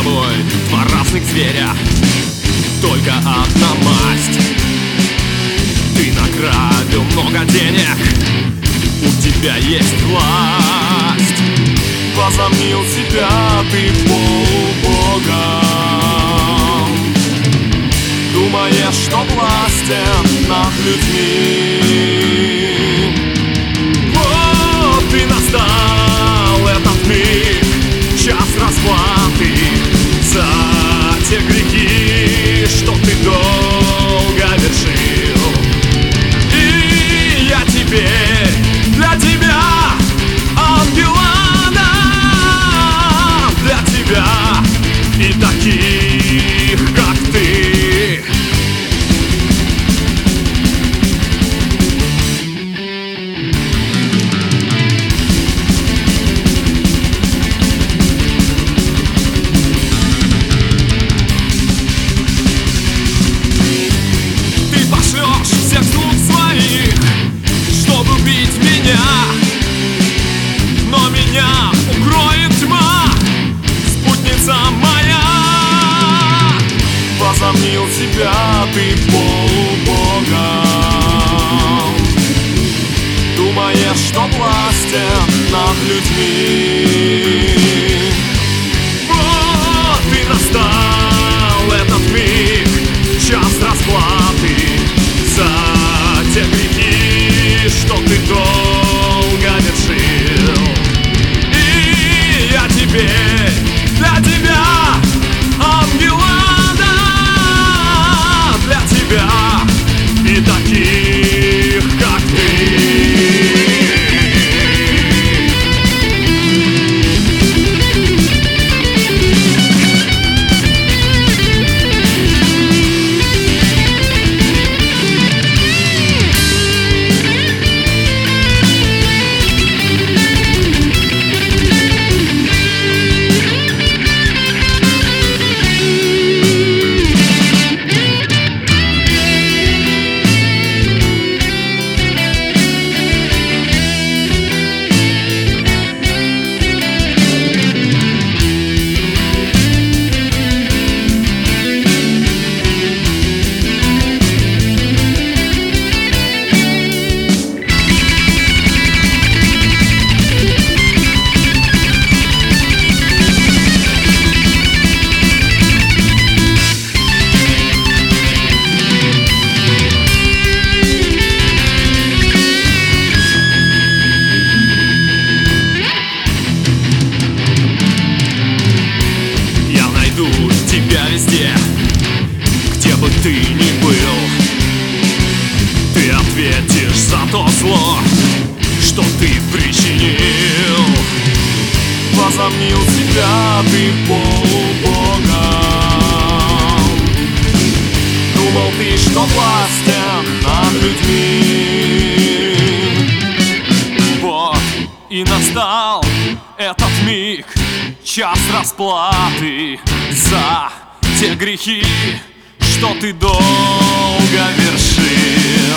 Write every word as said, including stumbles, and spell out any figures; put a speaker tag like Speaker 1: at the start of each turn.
Speaker 1: тобой два разных зверя, только одна масть. Ты награбил много денег, у тебя есть власть. Возомнил себя ты полубогом, думаешь, что властен над людьми. Вот и настал этот миг, час расплаты за те грехи, что ты долго вершил. И я теперь для тебя ангела дам, для тебя и таких, как ты. Но меня укроет тьма, спутница моя. Возомнил себя ты полубогом, думаешь, что властен над людьми. Вот и настал этот миг, час расплаты за те грехи, что ты долго вершил. И я теперь для тебя ангела дам, для тебя и таких, как ты. Тебя везде, где бы ты ни был, ты ответишь за то зло, что ты причинил. Возомнил себя ты полубогом, думал ты, что властен над людьми. Вот и настал этот миг, час расплаты за те грехи, что ты долго вершил.